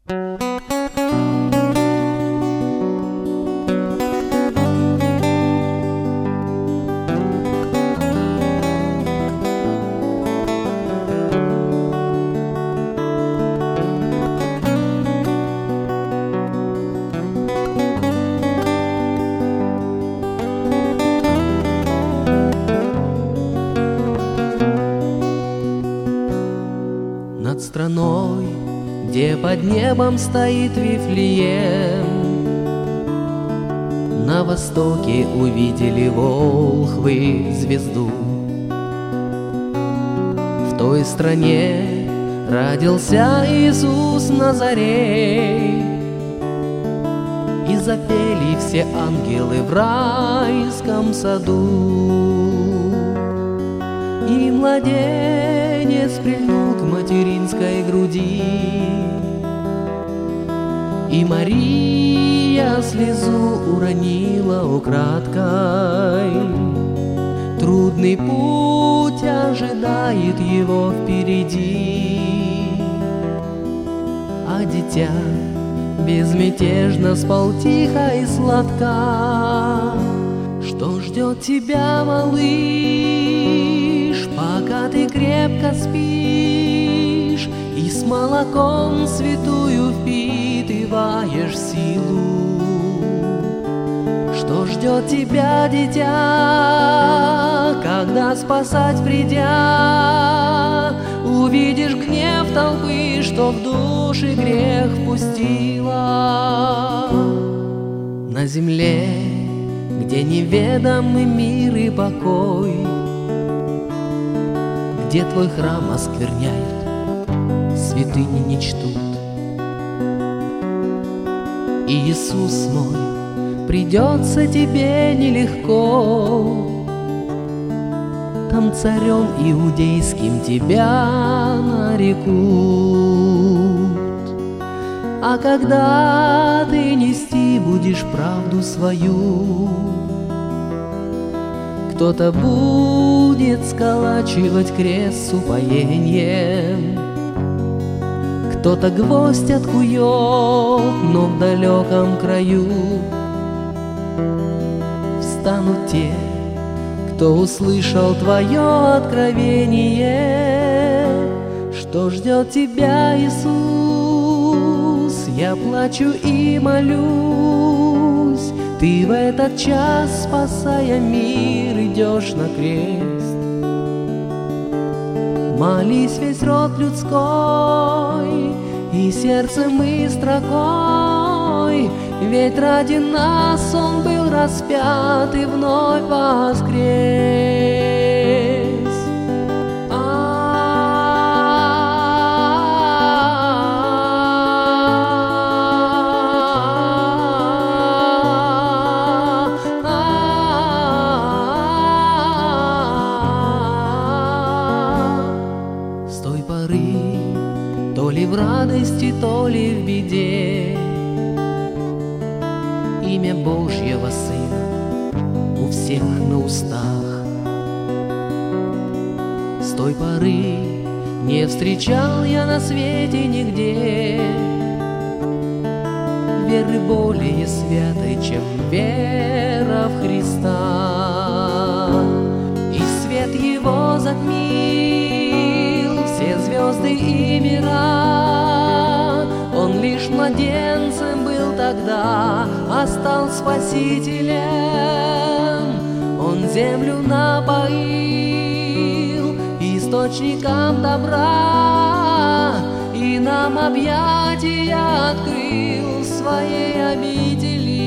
Над страной, где под небом стоит Вифлеем, на востоке увидели волхвы звезду. В той стране родился Иисус Назарей, и запели все ангелы в райском саду. И младенец прильнул к материнской груди, и Мария слезу уронила украдкой. Трудный путь ожидает его впереди, а дитя безмятежно спал тихо и сладко. Что ждет тебя, малыш, пока ты крепко спишь и с молоком святую впитываешь силу? Что ждет тебя, дитя, когда спасать придя, увидишь гнев толпы, что в души грех впустила? На земле, где неведомый мир и покой, где твой храм оскверняют, святыни не чтут, Иисус мой, придется тебе нелегко. Там царем иудейским тебя нарекут, а когда ты нести будешь правду свою, кто-то будет сколачивать крест с упоением, кто-то гвоздь откует, но в далеком краю встанут те, кто услышал твое откровение. Что ждет тебя, Иисус? Я плачу и молюсь. Ты в этот час, спасая мир, идешь на крест. Молись весь род людской и сердцем и строкой, ведь ради нас Он был распят и вновь воскрес. С той поры, то ли в радости, то ли в беде, имя Божьего Сына у всех на устах. С той поры не встречал я на свете нигде веры более святой, чем вера в Христа. И свет Его затмил все звезды и мира. Он лишь младенцем был тогда, а стал спасителем. Он землю напоил источником добра и нам объятия открыл в своей обители.